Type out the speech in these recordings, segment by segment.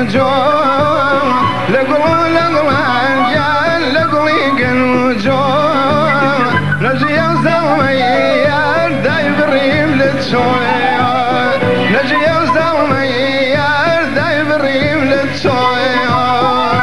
جو لقلو لقلان جان لقلي قلو جو نجي وزوميار داي بريم لتسويار نجي وزوميار داي بريم لتسويار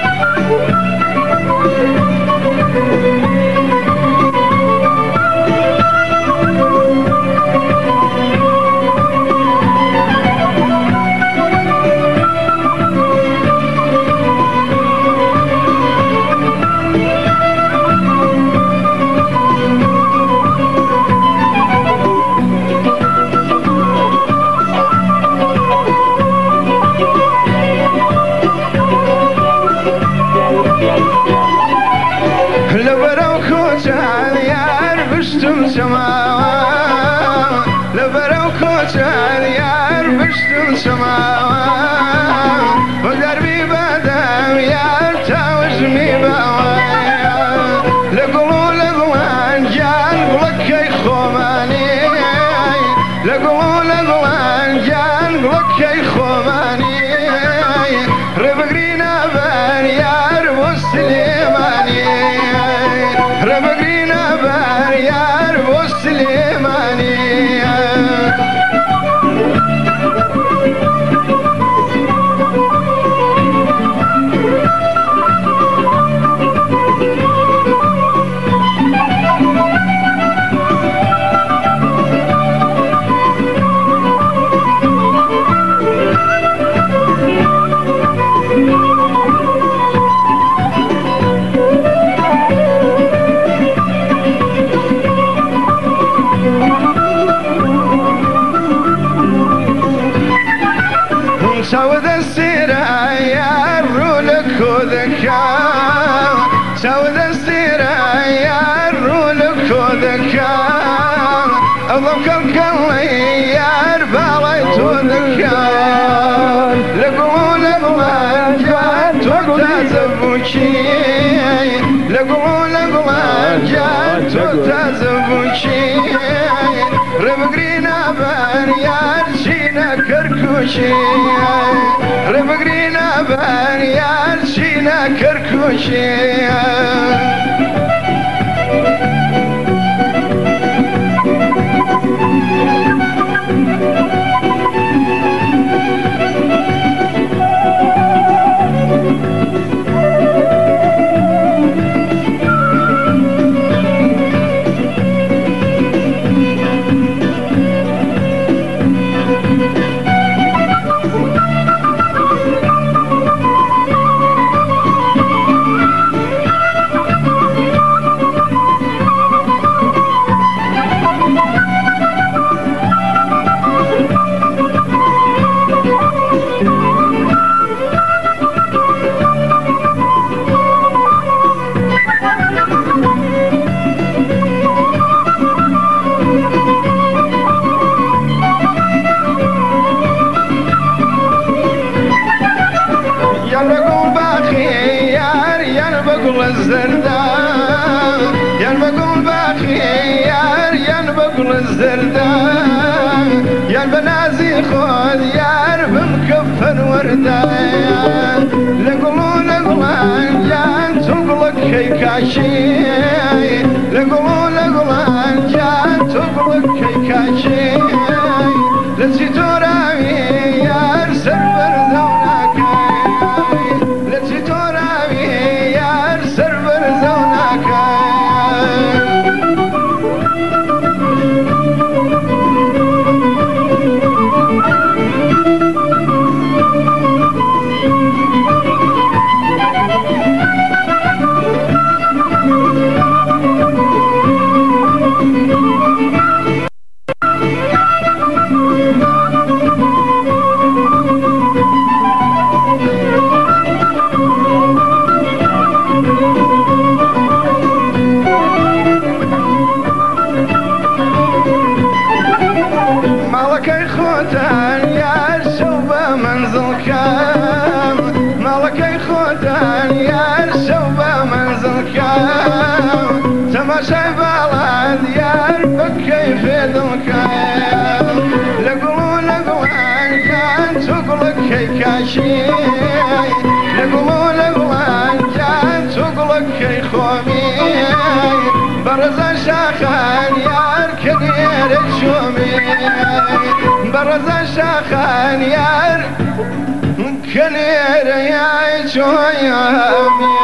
لبرو كوتان يار بشتم سماوان ودربي بادام يار تاوزمي باوان لقلو لقلان جان بلكي خوماني لقلو لقلان جان بلكي خوماني ربقرينا بان يار والسليماني ربقرينا بان يار والسليماني سود السيرة يا الرولك وذكاء سود السيرة يا الرولك وذكاء أضفك الكلي يا رباليت وذكاء لقول الغلان تزبوشي لقول الغلان تزبوشي ربقرينا بان يا رشينا كركوشي ربقرينا بان يا رشينا كركوشي الزردان ينبقوا باخيار ينبقوا الزردان يا البنازي خذ يار بمكفن وردان لقلوا لقلان جان تقلق كيكاشي لقلوا لقلان جان تقلق كيكاشي لسيتو رامي يار سربر ذونك لسيتو رامي يار سربر ذونك تماشي بالاد يار بكيف ذوكام لقلو لقوان كان تقلق كيكاشي لنير يا شوية